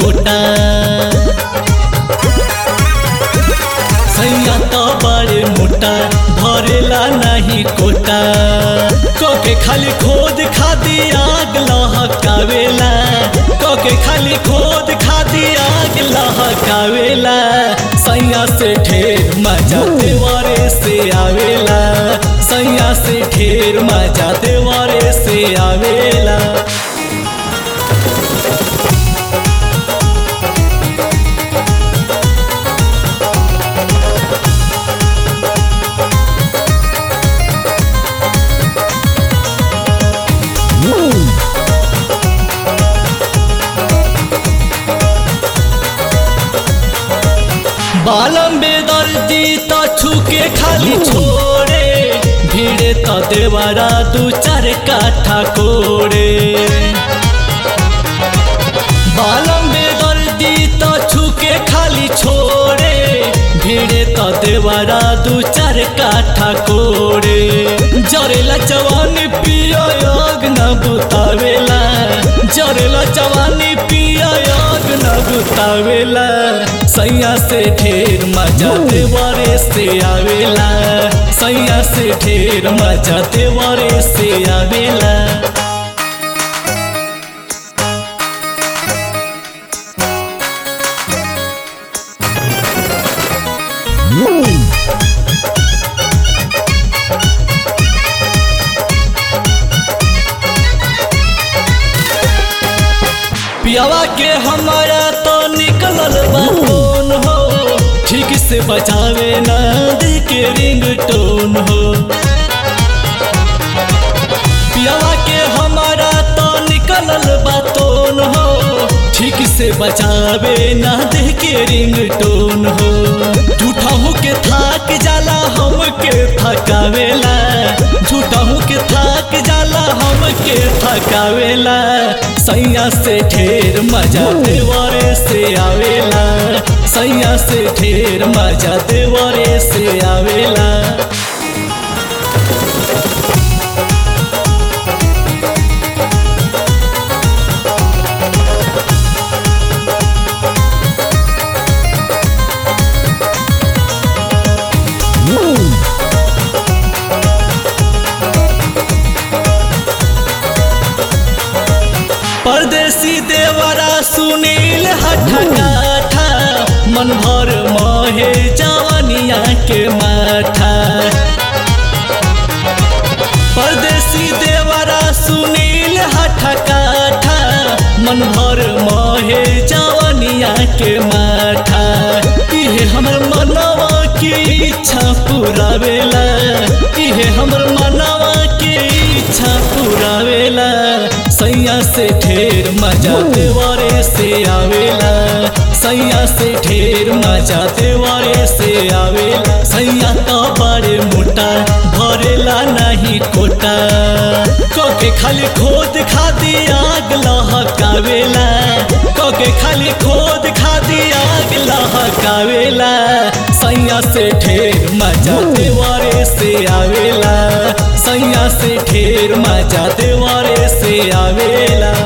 मोटा सैया तो बड़े मोटा भरेला नहीं कोटा कोके खाली खोद खादी आग लहकावेला कोके खाली खोद खादी आग लहकावेला सैया से ढेर मजा देवरे से आवेला सैया से ढेर मजा देवरे से आवेला। बालम बेदर्दी तो छुके खाली छोड़े भीड़े तो देवरा दू चार काठा कोड़े बालम बेदर्दी तो छुके खाली छोड़े भीड़े तो देवरा दू चार काठा कोड़े जरेला जवानी पियो योग न बुतावेला जरेला जवानी पियो योग न बुतावेला सैया से ढेर मजा देवरे से आवेला सैया से ढेर मजा देवरे से आवेला। पियावा के हमारा तो निकलल बातोन हो ठीक से बचावे ना दे के रिंगटोन हो पियावा के हमारा तो निकलल बातोन हो ठीक से बचावे ना दे के रिंगटोन हो झूठा हो के थाक जाला हम के थकावेला झूठा हो के थाक जाला हम के थकावेला सैया से ढेर मजा देवरे से आवेला सैया से ढेर मजा देवरे से आवेला। परदेसी देवरा सुनील हठा काठा मन भर मोहे जवानिया के माठा परदेसी देवरा सुनील हठा काठा मन भर मोहे जवानिया के माठा इहे हमर मनवा की इच्छा पुरावेला इहे हमर मनवा की इच्छा पुरावेला सैया से ढेर मजा देवरे से आवेला सैया से ढेर मजा देवरे से आवेला सैया तो बड़े मोटा भरेला नहीं कोटा कोके खाली खोद खादी आग लहकावेला कोके खाली खोद खादी आग लहकावेला सैया से ढेर मजा देवरे से आवेला सैया से ढेर मजा देवरे से आवेला।